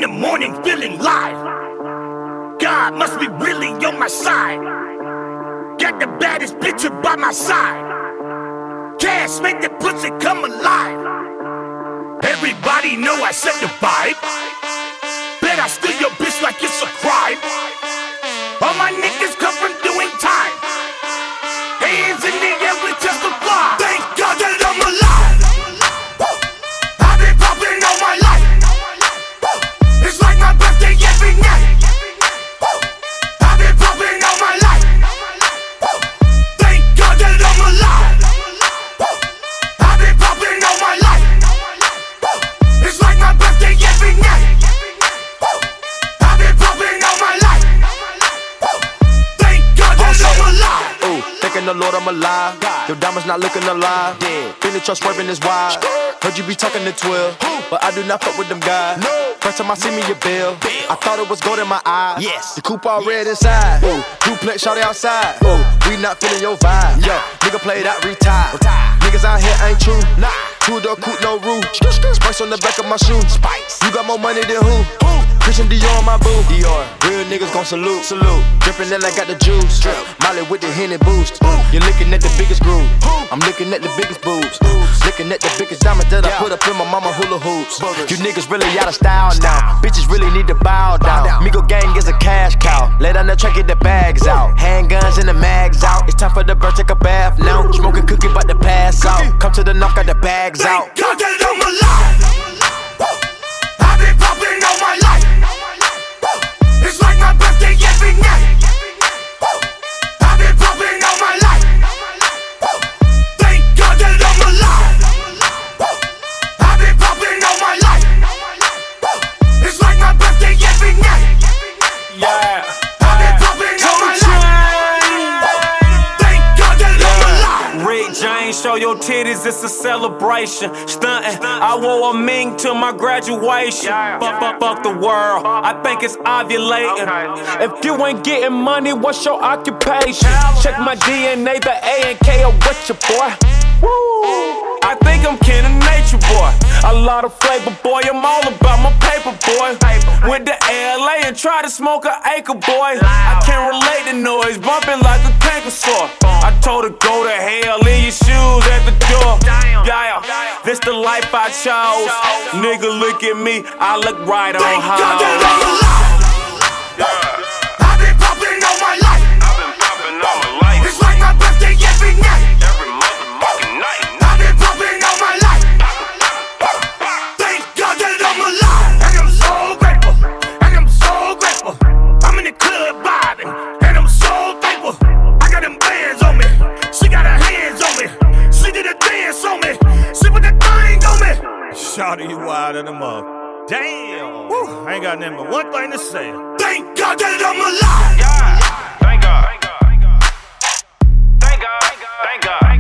the morning feeling live. God must be really on my side. Got the baddest bitch by my side. Cash make the pussy come alive. Everybody know I set the vibe. Bet I steal your bitch like it's a crime. All my niggas come from doing time. Hands in the air, we testify. Thank God that I'm alive. I've been popping all my life. It's like my birthday every night. I've been popping all my life. Thank God that I'm alive. I've been popping all my life. It's like my birthday every night. I've been popping all my life. Thank God that I'm alive. Ooh, thanking the Lord I'm alive. Your diamond's not looking alive. Feel that your swerving is wild. Heard you be talking to 12, but I do not fuck with them guys. First time I see me a bill, I thought it was gold in my eyes. The coupe all red inside. Ooh, duplex shawty outside. Ooh, we not feeling your vibe. Yo, nigga played out, retired. Niggas out here ain't true. Two-door coupe, no roof. Spice on the back of my shoe. You got more money than who? Christian Dior on my boo. Dior. Real niggas gon' salute. Drippin' that I got the juice. Molly with the Henny boost. You're looking at the biggest groove. I'm looking at the biggest boobs. Looking at the biggest diamond that I put up in my mama hula hoops. You niggas really out of style now. Bitches really need to bow down. Migo gang is a cash cow. Lay down the track, get the bags out. Handguns and the mags out. It's time for the bird, take a bath now. Smoking cookie, bout to pass out. Come to the knock, got the bags out. Thank God that I'm alive. I've been popping all my life. It's like my birthday every night. I've been popping all my life. Thank God that I'm alive. I've been popping all my life. It's like my birthday every night. Yeah. I've been popping all my life. Thank God that I'm alive. Rick James, show your titties, it's a celebration. Stuntin', I wore a mink to my graduation. Fuck the world, I think it's ovulating. If you ain't getting money, what's your occupation? Check my DNA, the A and K are with your boy. Woo. I think I'm kin of nature, boy. A lot of flavor, boy. I'm all about my paper, boy. Went to LA and tried to smoke an acre, boy. I can't relate to noise, bumping like a tanker saw. I told her go to hell, leave your shoes at the door. Yeah, this the life I chose. Nigga, look at me, I look right on Thank God how. that I'm alive. I've been popping all my life. It's like my birthday every night. I've been popping all my life. Thank God that I'm alive. And I'm so grateful. And I'm so grateful. I'm in the club vibing. And I'm so thankful. I got them bands on me. She got her hands on me. She did a dance on me. She put that thing on me. Shawty, you wild in the mug. Damn. Woo, I ain't got nothing but one thing to say. Thank God that I'm alive. Thank God. Thank God. Thank God. Thank God.